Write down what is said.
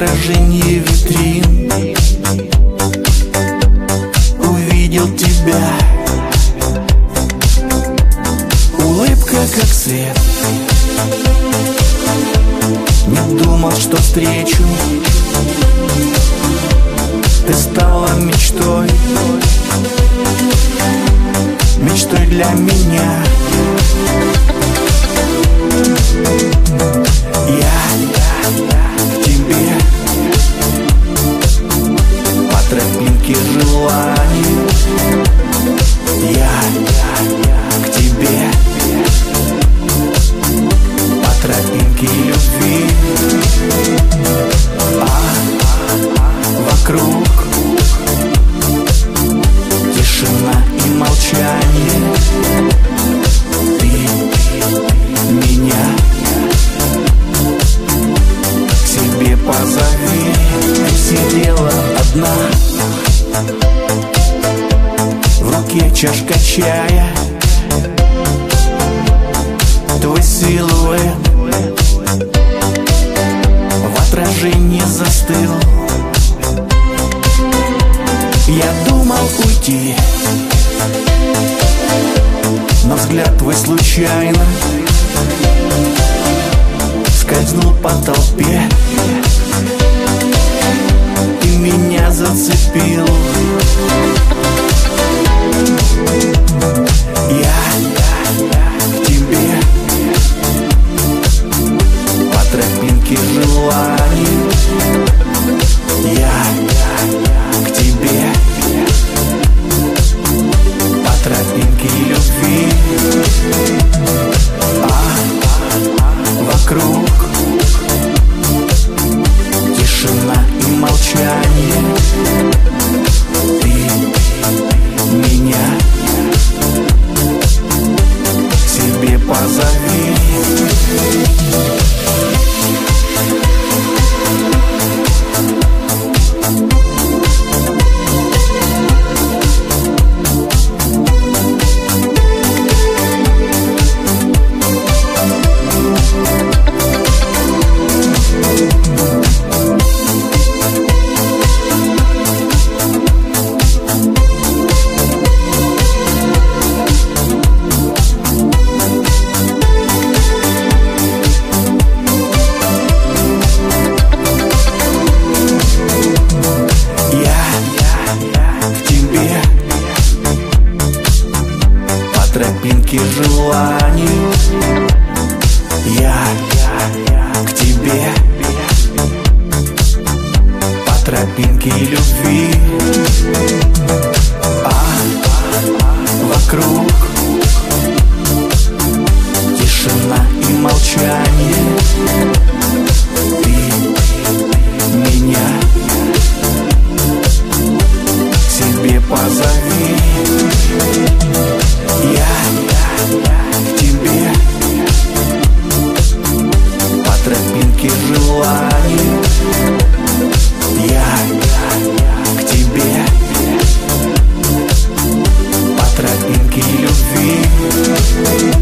отражении витрин увидел тебя. Улыбка как свет. Не думал, что встречу. Ты стала мечтой, мечтой для меня. Я к тебе по тропинке желаний. Я к тебе по тропинке любви. Вокруг тишина и молчание. Ты меня к себе позови. Ты сидела одна, в руке чашка чая. Твой силуэт в отражении застыл. Я думал уйти, но взгляд твой случайно скользнул по толпе и меня зацепил. Я к тебе по тропинке желаний. Я к тебе по тропинке любви. Вокруг тишина и молчание. Ты меня к себе позови. Тропинки желаний. Я к тебе по тропинке любви. Вокруг тишина и молчание. Ты меня к себе позови. Я к тебе по тропинке желаний. Я к тебе по тропинке любви.